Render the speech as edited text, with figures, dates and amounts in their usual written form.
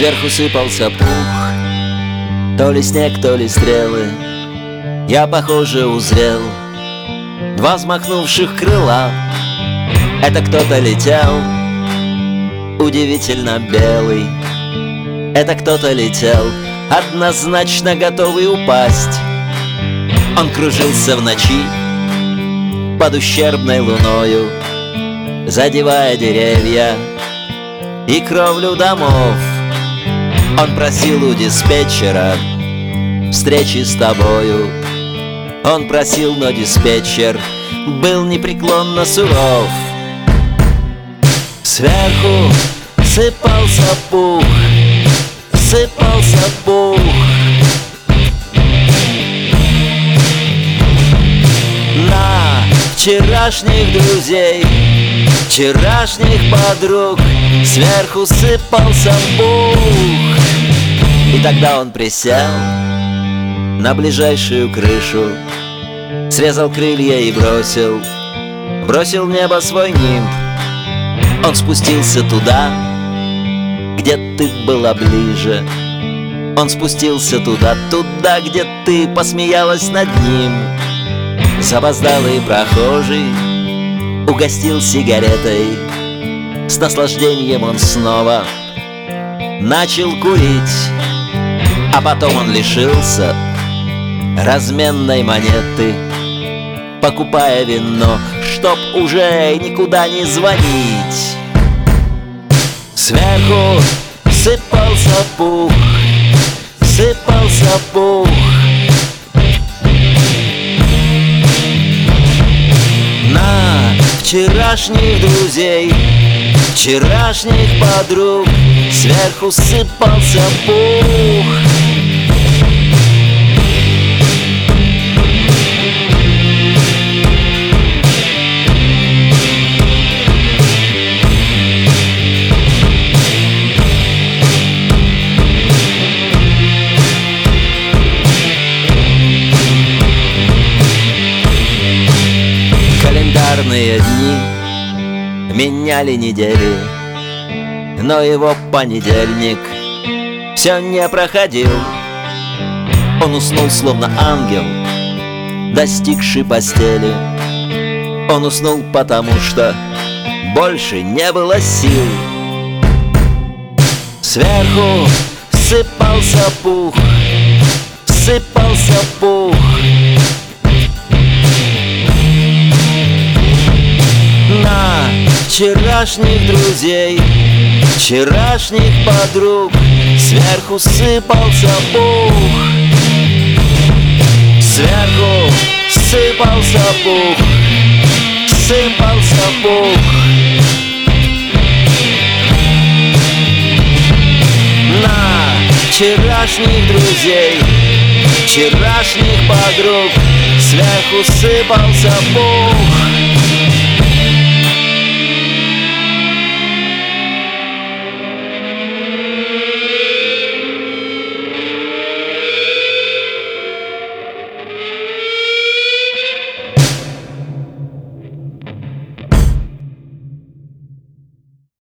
Сверху сыпался пух, то ли снег, то ли стрелы. Я, похоже, узрел два взмахнувших крыла. Это кто-то летел, удивительно белый. Это кто-то летел, однозначно готовый упасть. Он кружился в ночи под ущербной луною, задевая деревья и кровлю домов. Он просил у диспетчера встречи с тобою. Он просил, но диспетчер был непреклонно суров. Сверху сыпался пух, сыпался пух. На вчерашних друзей, вчерашних подруг сверху сыпался пух. И тогда он присел на ближайшую крышу, срезал крылья и бросил в небо свой нимб. Он спустился туда, где ты была ближе. Он спустился туда, где ты посмеялась над ним. Запоздалый прохожий угостил сигаретой. С наслаждением он снова начал курить. А потом он лишился разменной монеты, покупая вино, чтоб уже никуда не звонить. Сверху сыпался пух, сыпался пух. На вчерашних друзей, вчерашних подруг сверху сыпался пух. Календарные дни меняли недели, но его понедельник все не проходил. Он уснул, словно ангел, достигший постели. Он уснул, потому что больше не было сил. Сверху сыпался пух, сыпался пух. На вчерашних друзей, вчерашних подруг сверху сыпался пух. Сверху сыпался пух, сыпался пух. На вчерашних друзей, вчерашних подруг сверху сыпался пух.